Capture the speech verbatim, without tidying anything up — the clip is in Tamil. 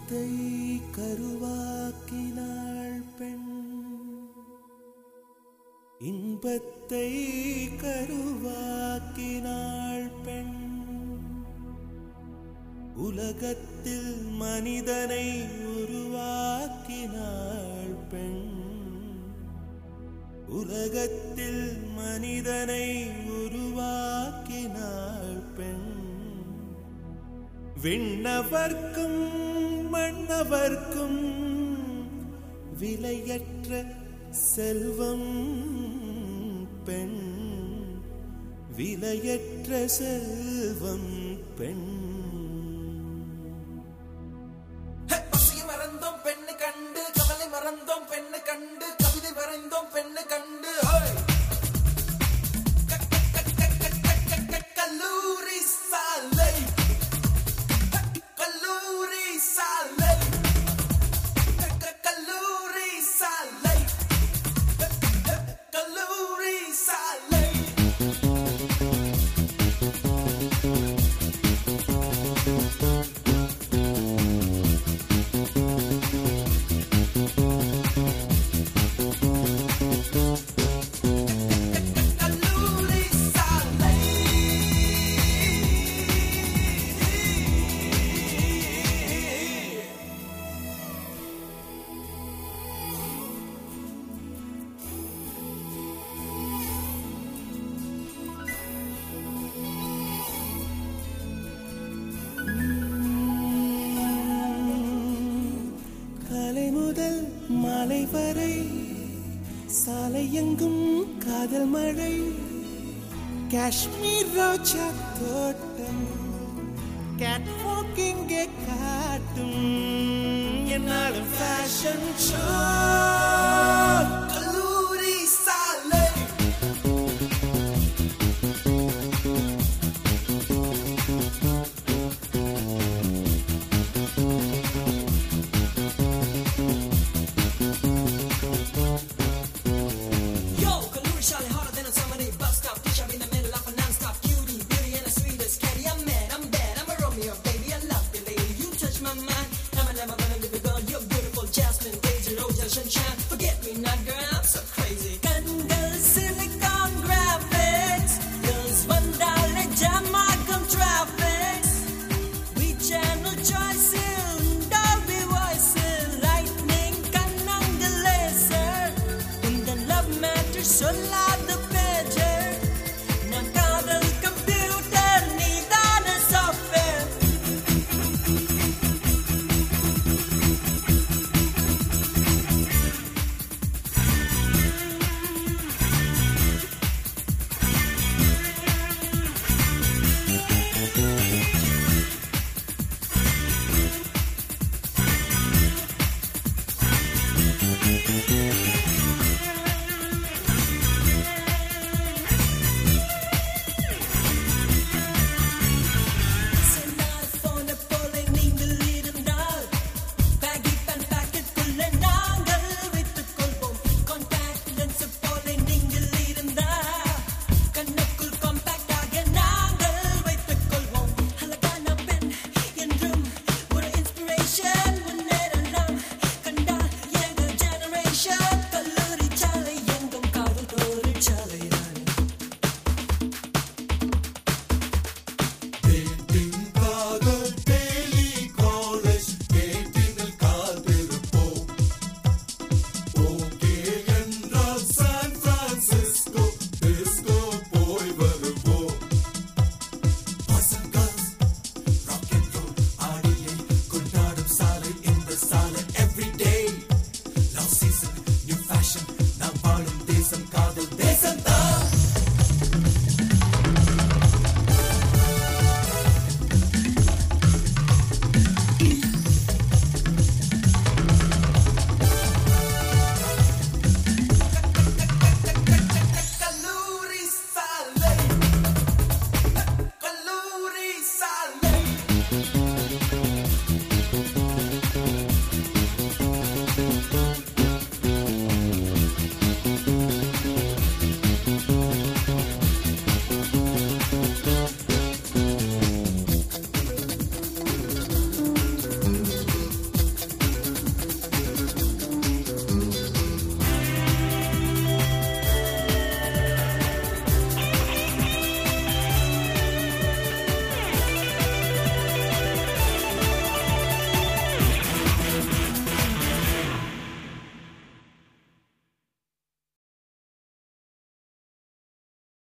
இன்பத்தை கருவாக்கினாள் பெண், இன்பத்தை கருவாக்கினாள் பெண். உலகத்தில் மனிதனை உருவாக்கினாள் பெண், உலகத்தில் மனிதனை உருவாக்கினாள் பெண். விண்ணவர்க்கும் மன்னவர்க்கும் விலையற்ற செல்வம் பெண், விலையற்ற செல்வம் பெண். பசியை மறந்தோம் பெண்ணு கண்டு, கவலை மறந்தோம் பெண்ணு கண்டு, கவிதை வரைந்தோம் பெண்ணு கண்டு. கல்லூரி சாலை, கல்லூரி சாலை, கல்லூரி சாலை, கல்லூரி சாலை. மாலை வரை சாலை எங்கும் காதல் மழை, காஷ்மீர் ரோஜா தோட்டம் கேட் வாக்கிங் காட்டும் என்னாலும் ஃபேஷன் ஷோ. கல்லூரி சாலை, சொல்லாத பேஜர் நான் காதல் கம்ப்யூட்டர் நீதான சாஃப்ட்வேர். Share